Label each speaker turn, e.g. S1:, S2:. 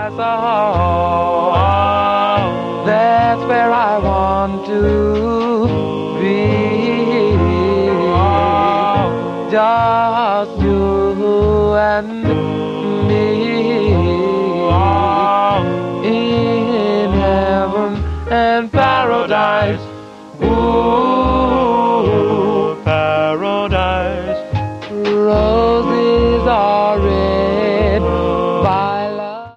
S1: as a home. That's where I want to be. Just you and